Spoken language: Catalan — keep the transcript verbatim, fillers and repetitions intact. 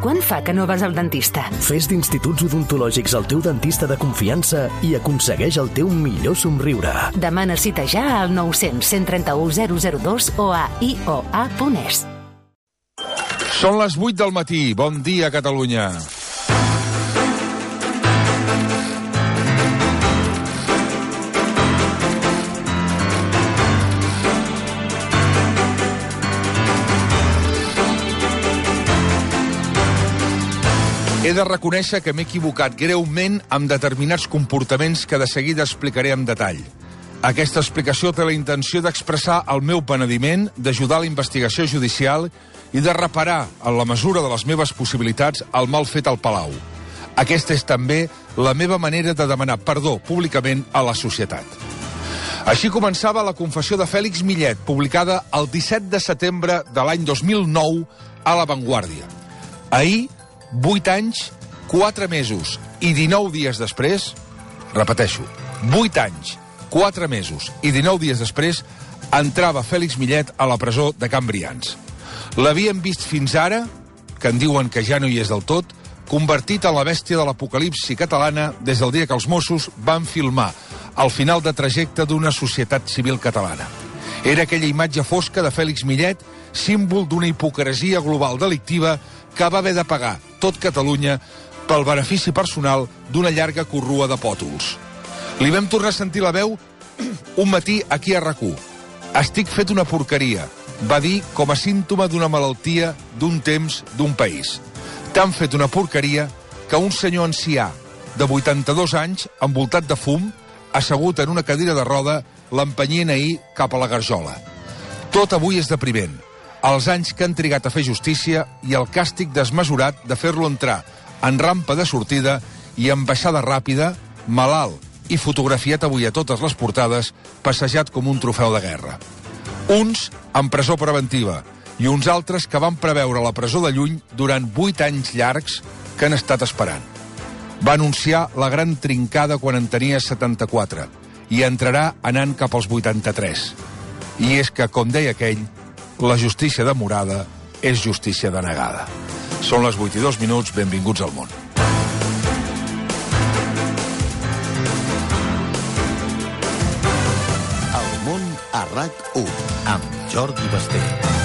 Quant fa que no vas al dentista? Fes d'Instituts Odontològics el teu dentista de confiança i aconsegueix el teu millor somriure. Demana cita ja al nou cents, cent trenta-u, zero zero dos o a i o a punt es. Són les vuit del matí. Bon dia, Catalunya. He de reconèixer que m'he equivocat greument amb determinats comportaments que de seguida explicaré en detall. Aquesta explicació té la intenció d'expressar el meu penediment, d'ajudar a la investigació judicial i de reparar, en la mesura de les meves possibilitats, el mal fet al Palau. Aquesta és també la meva manera de demanar perdó públicament a la societat. Així començava la confessió de Fèlix Millet, publicada el disset de setembre de l'any dos mil nou a La Vanguardia. Ahir, vuit anys, quatre mesos i dinou dies després, repeteixo, vuit anys, quatre mesos i dinou dies després, entrava Fèlix Millet a la presó de Can Brians. L'havíem vist fins ara, que en diuen que ja no hi és del tot, convertit en la bèstia de l'apocalipsi catalana des del dia que els Mossos van filmar el final de trajecte d'una societat civil catalana. Era aquella imatge fosca de Fèlix Millet, símbol d'una hipocresia global delictiva que va haver de pagar tot Catalunya pel benefici personal d'una llarga corrua de pòtols. Li vam tornar a sentir la veu un matí aquí a R A C u. Estic fet una porqueria, va dir com a símptoma d'una malaltia, d'un temps, d'un país. Tan fet una porqueria que un senyor ancià de vuitanta-dos anys, envoltat de fum, assegut en una cadira de roda, l'empenyien ahir cap a la garjola. Tot avui és depriment. Els anys que han trigat a fer justícia i el càstig desmesurat de fer-lo entrar en rampa de sortida i en baixada ràpida, malalt i fotografiat avui a totes les portades, passejat com un trofeu de guerra. Uns en presó preventiva i uns altres que van preveure la presó de lluny durant vuit anys llargs que han estat esperant. Va anunciar la gran trincada quan en tenia setanta-quatre i entrarà anant cap als vuitanta-tres. I és que, com deia aquell, la justícia demorada és justícia denegada. Són les vuit i dos minuts, benvinguts al món. El món a R A C u, amb Jordi Basté.